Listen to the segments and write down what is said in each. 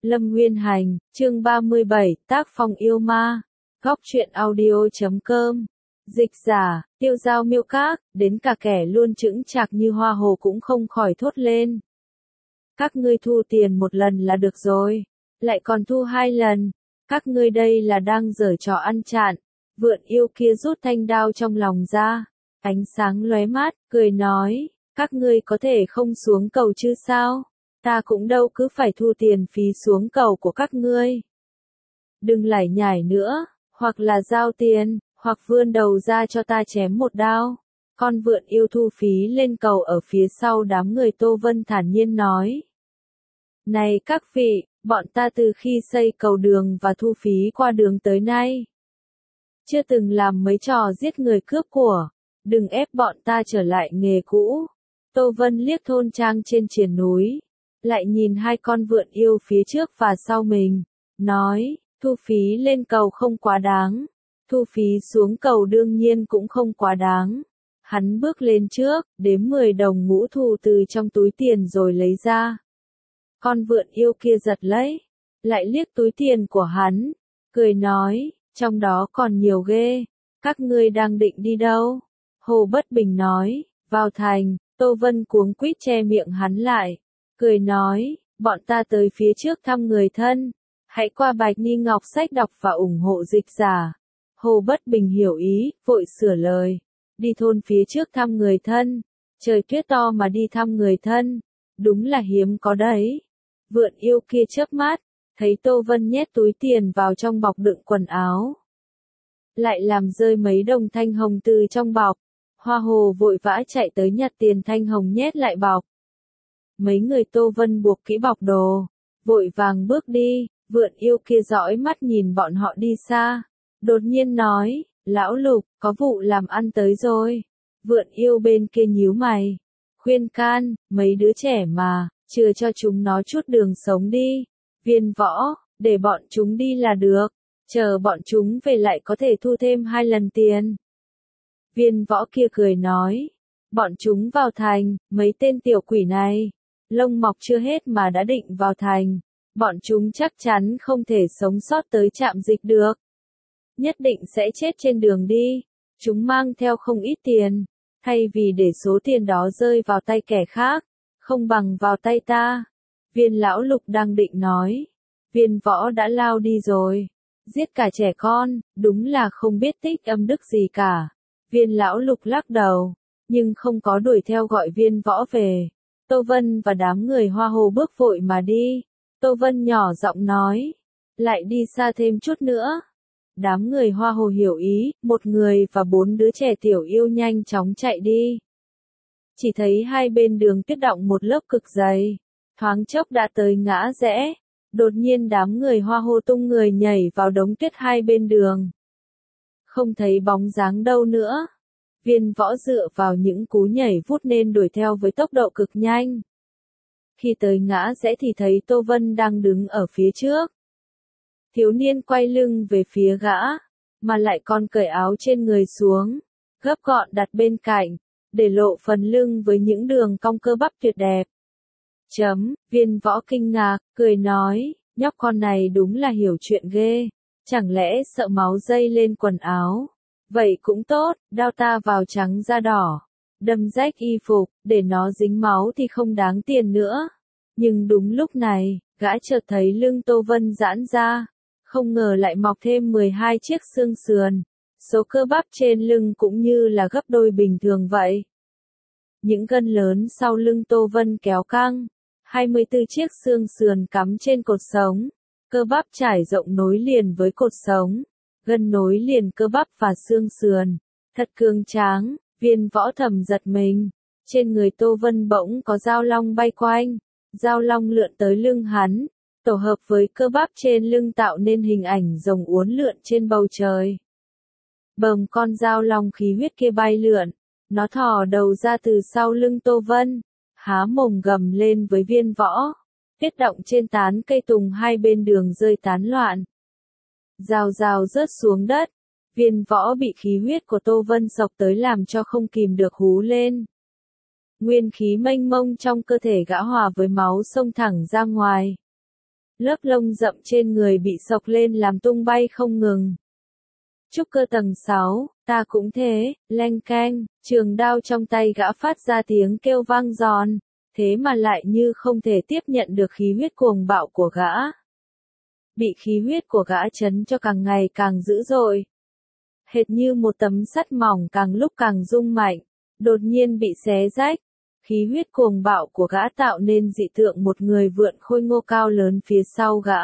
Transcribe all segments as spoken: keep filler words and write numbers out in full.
Lâm Nguyên Hành, chương ba mươi bảy, tác phong yêu ma. Góc truyện audio chấm com. Dịch giả, Tiêu Giao Miêu Các, đến cả kẻ luôn chững chạc như Hoa Hồ cũng không khỏi thốt lên. Các ngươi thu tiền một lần là được rồi, lại còn thu hai lần, các ngươi đây là đang giở trò ăn chặn. Vượn yêu kia rút thanh đao trong lòng ra, ánh sáng lóe mắt, cười nói, các ngươi có thể không xuống cầu chứ sao? Ta cũng đâu cứ phải thu tiền phí xuống cầu của các ngươi. Đừng lải nhải nữa, hoặc là giao tiền, hoặc vươn đầu ra cho ta chém một đao. Con vượn yêu thu phí lên cầu ở phía sau đám người. Tô Vân thản nhiên nói. Này các vị, bọn ta từ khi xây cầu đường và thu phí qua đường tới nay, chưa từng làm mấy trò giết người cướp của, đừng ép bọn ta trở lại nghề cũ. Tô Vân liếc thôn trang trên triền núi, lại nhìn hai con vượn yêu phía trước và sau mình, nói, thu phí lên cầu không quá đáng, thu phí xuống cầu đương nhiên cũng không quá đáng. Hắn bước lên trước, đếm mười đồng ngũ thu từ trong túi tiền rồi lấy ra. Con vượn yêu kia giật lấy, lại liếc túi tiền của hắn, cười nói, trong đó còn nhiều ghê, các ngươi đang định đi đâu? Hồ Bất Bình nói, vào thành. Tô Vân cuống quýt che miệng hắn lại, cười nói, bọn ta tới phía trước thăm người thân, hãy qua Bạch Ni Ngọc Sách đọc và ủng hộ dịch giả. Hồ Bất Bình hiểu ý, vội sửa lời, đi thôn phía trước thăm người thân, trời tuyết to mà đi thăm người thân, đúng là hiếm có đấy. Vượn yêu kia chớp mắt, thấy Tô Vân nhét túi tiền vào trong bọc đựng quần áo, lại làm rơi mấy đồng thanh hồng từ trong bọc. Hoa Hồ vội vã chạy tới nhặt tiền thanh hồng nhét lại bọc. Mấy người Tô Vân buộc kỹ bọc đồ, vội vàng bước đi. Vượn yêu kia dõi mắt nhìn bọn họ đi xa, đột nhiên nói, lão Lục, có vụ làm ăn tới rồi. Vượn yêu bên kia nhíu mày, khuyên can, mấy đứa trẻ mà, chừa cho chúng nó chút đường sống đi. Viên Võ, để bọn chúng đi là được, chờ bọn chúng về lại có thể thu thêm hai lần tiền. Viên Võ kia cười nói, bọn chúng vào thành, mấy tên tiểu quỷ này, lông mọc chưa hết mà đã định vào thành, bọn chúng chắc chắn không thể sống sót tới trạm dịch được. Nhất định sẽ chết trên đường đi, chúng mang theo không ít tiền, thay vì để số tiền đó rơi vào tay kẻ khác, không bằng vào tay ta. Viên Lão Lục đang định nói, Viên Võ đã lao đi rồi, giết cả trẻ con, đúng là không biết tích âm đức gì cả. Viên Lão Lục lắc đầu, nhưng không có đuổi theo gọi Viên Võ về. Tô Vân và đám người Hoa Hồ bước vội mà đi. Tô Vân nhỏ giọng nói, lại đi xa thêm chút nữa. Đám người Hoa Hồ hiểu ý, một người và bốn đứa trẻ tiểu yêu nhanh chóng chạy đi. Chỉ thấy hai bên đường tuyết đọng một lớp cực dày, thoáng chốc đã tới ngã rẽ. Đột nhiên đám người Hoa Hồ tung người nhảy vào đống tuyết hai bên đường. Không thấy bóng dáng đâu nữa. Viên Võ dựa vào những cú nhảy vút nên đuổi theo với tốc độ cực nhanh. Khi tới ngã rẽ thì thấy Tô Vân đang đứng ở phía trước. Thiếu niên quay lưng về phía gã, mà lại còn cởi áo trên người xuống, gấp gọn đặt bên cạnh, để lộ phần lưng với những đường cong cơ bắp tuyệt đẹp. Chấm, Viên Võ kinh ngạc, cười nói, nhóc con này đúng là hiểu chuyện ghê. Chẳng lẽ sợ máu dây lên quần áo? Vậy cũng tốt, đao ta vào trắng da đỏ, đâm rách y phục, để nó dính máu thì không đáng tiền nữa. Nhưng đúng lúc này, gã chợt thấy lưng Tô Vân giãn ra, không ngờ lại mọc thêm mười hai chiếc xương sườn. Số cơ bắp trên lưng cũng như là gấp đôi bình thường vậy. Những gân lớn sau lưng Tô Vân kéo căng, hai mươi tư chiếc xương sườn cắm trên cột sống. Cơ bắp trải rộng nối liền với cột sống, gân nối liền cơ bắp và xương sườn, thật cường tráng. Viên Võ thầm giật mình, trên người Tô Vân bỗng có dao long bay quanh, dao long lượn tới lưng hắn, tổ hợp với cơ bắp trên lưng tạo nên hình ảnh rồng uốn lượn trên bầu trời. Bầm con dao long khí huyết kia bay lượn, nó thò đầu ra từ sau lưng Tô Vân, há mồm gầm lên với Viên Võ. Tuyết động trên tán cây tùng hai bên đường rơi tán loạn. Rào rào rớt xuống đất. Viên Võ bị khí huyết của Tô Vân xộc tới làm cho không kìm được hú lên. Nguyên khí mênh mông trong cơ thể gã hòa với máu xông thẳng ra ngoài. Lớp lông rậm trên người bị xộc lên làm tung bay không ngừng. Trúc cơ tầng sáu, ta cũng thế, leng keng, trường đao trong tay gã phát ra tiếng kêu vang giòn, thế mà lại như không thể tiếp nhận được khí huyết cuồng bạo của gã. Bị khí huyết của gã chấn cho càng ngày càng dữ dội. Hệt như một tấm sắt mỏng càng lúc càng rung mạnh, đột nhiên bị xé rách. Khí huyết cuồng bạo của gã tạo nên dị tượng một người vượn khôi ngô cao lớn phía sau gã.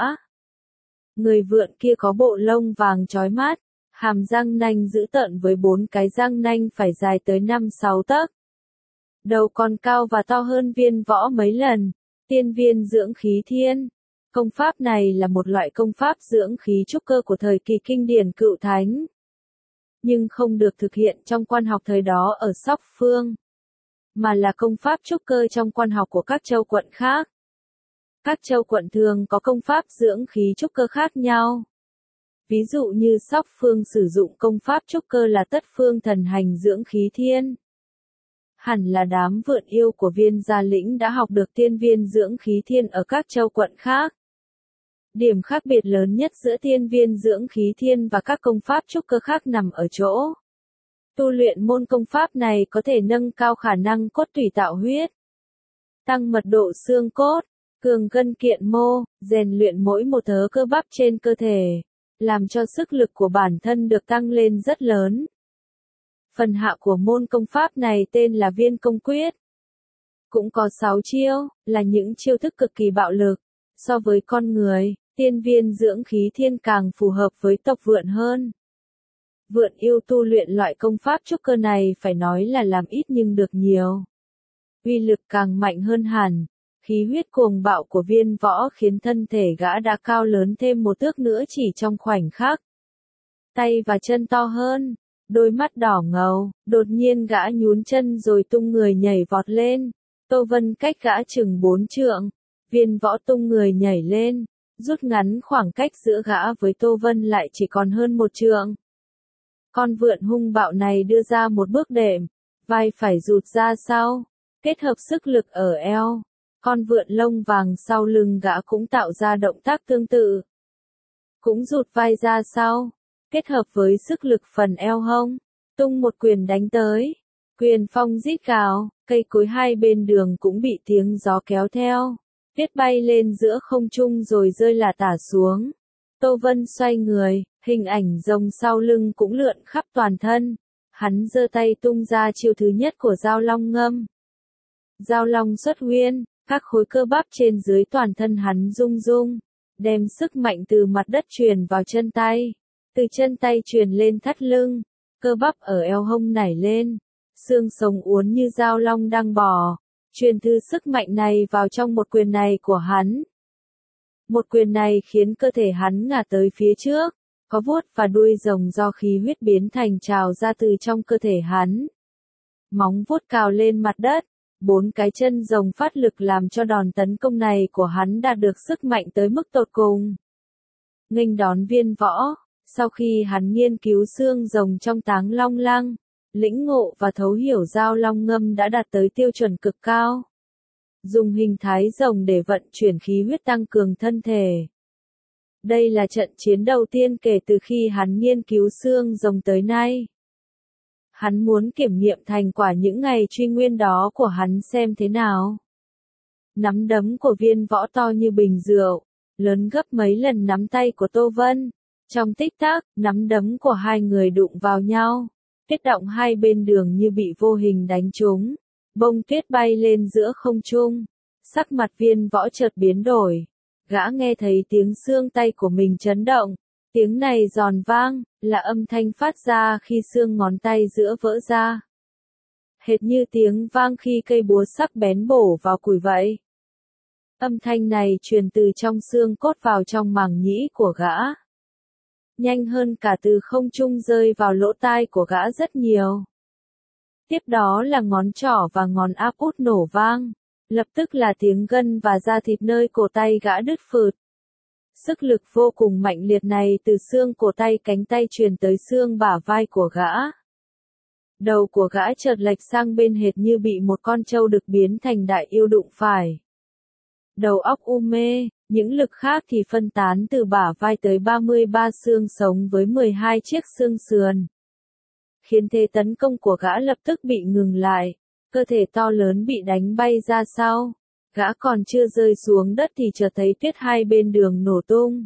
Người vượn kia có bộ lông vàng chói mắt, hàm răng nanh dữ tợn với bốn cái răng nanh phải dài tới năm sáu tấc. Đầu còn cao và to hơn viên võ mấy lần, tiên viên dưỡng khí thiên. Công pháp này là một loại công pháp dưỡng khí trúc cơ của thời kỳ kinh điển cựu thánh. Nhưng không được thực hiện trong quan học thời đó ở Sóc Phương, mà là công pháp trúc cơ trong quan học của các châu quận khác. Các châu quận thường có công pháp dưỡng khí trúc cơ khác nhau. Ví dụ như Sóc Phương sử dụng công pháp trúc cơ là Tất Phương thần hành dưỡng khí thiên. Hẳn là đám vượn yêu của Viên Gia Lĩnh đã học được tiên viên dưỡng khí thiên ở các châu quận khác. Điểm khác biệt lớn nhất giữa tiên viên dưỡng khí thiên và các công pháp trúc cơ khác nằm ở chỗ. Tu luyện môn công pháp này có thể nâng cao khả năng cốt tủy tạo huyết, tăng mật độ xương cốt, cường gân kiện mô, rèn luyện mỗi một thớ cơ bắp trên cơ thể, làm cho sức lực của bản thân được tăng lên rất lớn. Phần hạ của môn công pháp này tên là Viên Công Quyết. Cũng có sáu chiêu, là những chiêu thức cực kỳ bạo lực. So với con người, tiên viên dưỡng khí thiên càng phù hợp với tộc vượn hơn. Vượn yêu tu luyện loại công pháp trúc cơ này phải nói là làm ít nhưng được nhiều. Uy lực càng mạnh hơn hẳn, khí huyết cuồng bạo của viên võ khiến thân thể gã đã cao lớn thêm một thước nữa chỉ trong khoảnh khắc. Tay và chân to hơn, đôi mắt đỏ ngầu, đột nhiên gã nhún chân rồi tung người nhảy vọt lên. Tô Vân cách gã chừng bốn trượng, viên võ tung người nhảy lên, rút ngắn khoảng cách giữa gã với Tô Vân lại chỉ còn hơn một trượng. Con vượn hung bạo này đưa ra một bước đệm, vai phải rụt ra sau, kết hợp sức lực ở eo. Con vượn lông vàng sau lưng gã cũng tạo ra động tác tương tự. Cũng rụt vai ra sau, kết hợp với sức lực phần eo hông, tung một quyền đánh tới. Quyền phong rít gào, cây cối hai bên đường cũng bị tiếng gió kéo theo, tiết bay lên giữa không trung rồi rơi lả tả xuống. Tô Vân xoay người, hình ảnh rồng sau lưng cũng lượn khắp toàn thân. Hắn giơ tay tung ra chiêu thứ nhất của Giao Long Ngâm. Giao Long xuất huyên, các khối cơ bắp trên dưới toàn thân hắn rung rung, đem sức mạnh từ mặt đất truyền vào chân tay, từ chân tay truyền lên thắt lưng, cơ bắp ở eo hông nảy lên, xương sống uốn như dao long đang bò, truyền thư sức mạnh này vào trong một quyền này của hắn. Một quyền này khiến cơ thể hắn ngả tới phía trước, có vuốt và đuôi rồng do khí huyết biến thành trào ra từ trong cơ thể hắn. Móng vuốt cào lên mặt đất, bốn cái chân rồng phát lực làm cho đòn tấn công này của hắn đạt được sức mạnh tới mức tột cùng. Nghênh đón viên võ, sau khi hắn nghiên cứu xương rồng trong Táng Long Lăng, lĩnh ngộ và thấu hiểu Giao Long Ngâm đã đạt tới tiêu chuẩn cực cao. Dùng hình thái rồng để vận chuyển khí huyết tăng cường thân thể. Đây là trận chiến đầu tiên kể từ khi hắn nghiên cứu xương rồng tới nay. Hắn muốn kiểm nghiệm thành quả những ngày truy nguyên đó của hắn xem thế nào. Nắm đấm của viên võ to như bình rượu, lớn gấp mấy lần nắm tay của Tô Vân. Trong tích tắc, nắm đấm của hai người đụng vào nhau. Tuyết động hai bên đường như bị vô hình đánh trúng. Bông tuyết bay lên giữa không trung. Sắc mặt viên võ chợt biến đổi. Gã nghe thấy tiếng xương tay của mình chấn động. Tiếng này giòn vang, là âm thanh phát ra khi xương ngón tay giữa vỡ ra. Hệt như tiếng vang khi cây búa sắc bén bổ vào củi vậy. Âm thanh này truyền từ trong xương cốt vào trong màng nhĩ của gã. Nhanh hơn cả từ không trung rơi vào lỗ tai của gã rất nhiều. Tiếp đó là ngón trỏ và ngón áp út nổ vang. Lập tức là tiếng gân và da thịt nơi cổ tay gã đứt phượt. Sức lực vô cùng mạnh liệt này từ xương cổ tay cánh tay truyền tới xương bả vai của gã. Đầu của gã chợt lệch sang bên hệt như bị một con trâu đực biến thành đại yêu đụng phải. Đầu óc u mê, Những lực khác thì phân tán từ bả vai tới ba mươi ba xương sống với mười hai chiếc xương sườn. Khiến thế tấn công của gã lập tức bị ngừng lại, cơ thể to lớn bị đánh bay ra sau. Gã còn chưa rơi xuống đất thì chợt thấy tuyết hai bên đường nổ tung.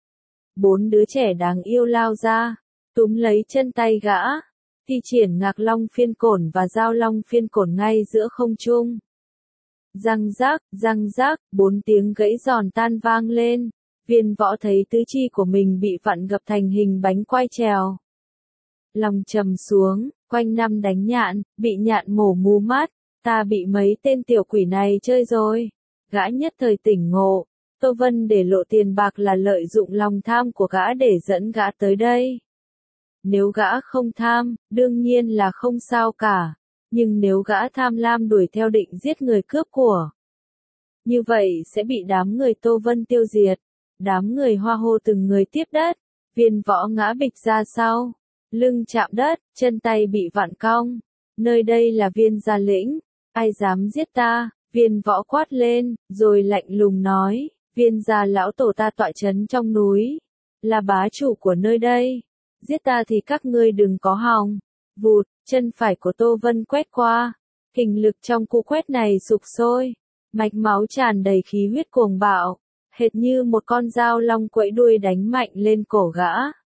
Bốn đứa trẻ đáng yêu lao ra, túm lấy chân tay gã, thi triển ngạc long phiên cổn và giao long phiên cổn ngay giữa không trung. Răng rác, răng rác, bốn tiếng gãy giòn tan vang lên. Viên võ thấy tứ chi của mình bị vặn gập thành hình bánh quai trèo. Lòng trầm xuống, quanh năm đánh nhạn, bị nhạn mổ mù mắt. Ta bị mấy tên tiểu quỷ này chơi rồi. Gã nhất thời tỉnh ngộ. Tô Vân để lộ tiền bạc là lợi dụng lòng tham của gã để dẫn gã tới đây. Nếu gã không tham, đương nhiên là không sao cả. Nhưng nếu gã tham lam đuổi theo định giết người cướp của, như vậy sẽ bị đám người Tô Vân tiêu diệt. Đám người hoa hô từng người tiếp đất. Viên võ ngã bịch ra sau. Lưng chạm đất, chân tay bị vặn cong. Nơi đây là Viên gia lĩnh. Ai dám giết ta? Viên võ quát lên, rồi lạnh lùng nói. Viên gia lão tổ ta tọa trấn trong núi. Là bá chủ của nơi đây. Giết ta thì các ngươi đừng có hòng. Vụt, chân phải của Tô Vân quét qua. Kình lực trong cú quét này sục sôi. Mạch máu tràn đầy khí huyết cuồng bạo. Hệt như một con dao long quẫy đuôi đánh mạnh lên cổ gã.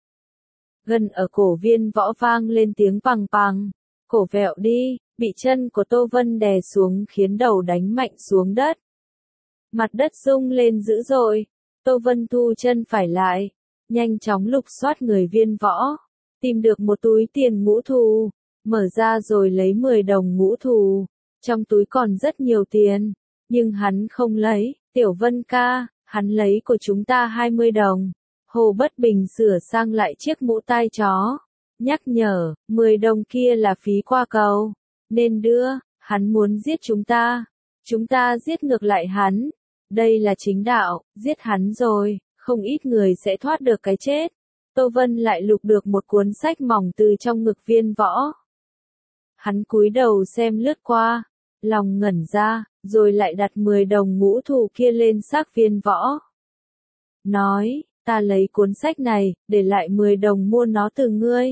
Gần ở cổ Viên võ vang lên tiếng pằng pằng. Cổ vẹo đi, bị chân của Tô Vân đè xuống khiến đầu đánh mạnh xuống đất. Mặt đất rung lên dữ dội. Tô Vân thu chân phải lại. Nhanh chóng lục soát người Viên võ. Tìm được một túi tiền ngũ thù. Mở ra rồi lấy mười đồng ngũ thù. Trong túi còn rất nhiều tiền. Nhưng hắn không lấy. Tiểu Vân ca, hắn lấy của chúng ta hai mươi đồng. Hồ Bất Bình sửa sang lại chiếc mũ tai chó. Nhắc nhở, mười đồng kia là phí qua cầu. Nên đưa, hắn muốn giết chúng ta. Chúng ta giết ngược lại hắn. Đây là chính đạo, giết hắn rồi, không ít người sẽ thoát được cái chết. Tô Vân lại lục được một cuốn sách mỏng từ trong ngực Viên võ. Hắn cúi đầu xem lướt qua, lòng ngẩn ra, rồi lại đặt mười đồng ngũ thù kia lên xác Viên võ. Nói, ta lấy cuốn sách này, để lại mười đồng mua nó từ ngươi.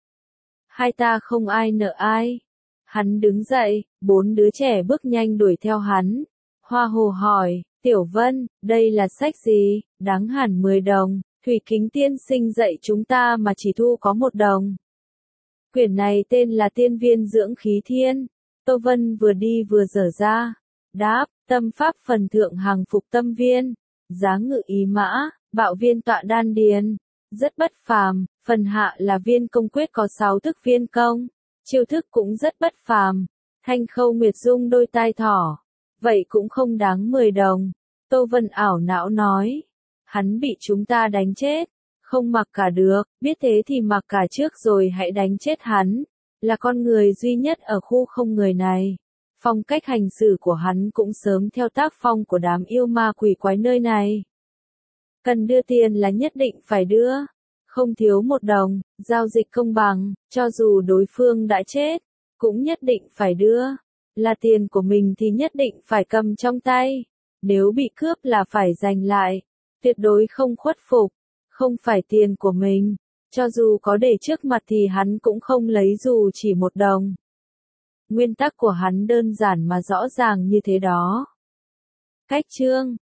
Hai ta không ai nợ ai. Hắn đứng dậy, bốn đứa trẻ bước nhanh đuổi theo hắn. Hoa Hồ hỏi, Tiểu Vân, đây là sách gì, đáng hẳn mười đồng, Thủy Kính tiên sinh dạy chúng ta mà chỉ thu có một đồng. Quyển này tên là Tiên Viên Dưỡng Khí Thiên. Tô Vân vừa đi vừa dở ra. Đáp, tâm pháp phần thượng hàng phục tâm viên. Giá ngự ý mã, bạo viên tọa đan điền. Rất bất phàm, phần hạ là viên công quyết có sáu thức viên công. Chiêu thức cũng rất bất phàm. Thanh Khâu Nguyệt Dung đôi tai thỏ. Vậy cũng không đáng mười đồng. Tô Vân ảo não nói. Hắn bị chúng ta đánh chết. Không mặc cả được, biết thế thì mặc cả trước rồi hãy đánh chết hắn. Là con người duy nhất ở khu không người này. Phong cách hành xử của hắn cũng sớm theo tác phong của đám yêu ma quỷ quái nơi này. Cần đưa tiền là nhất định phải đưa. Không thiếu một đồng, giao dịch công bằng, cho dù đối phương đã chết, cũng nhất định phải đưa. Là tiền của mình thì nhất định phải cầm trong tay. Nếu bị cướp là phải giành lại. Tuyệt đối không khuất phục. Không phải tiền của mình. Cho dù có để trước mặt thì hắn cũng không lấy dù chỉ một đồng. Nguyên tắc của hắn đơn giản mà rõ ràng như thế đó. Cách chương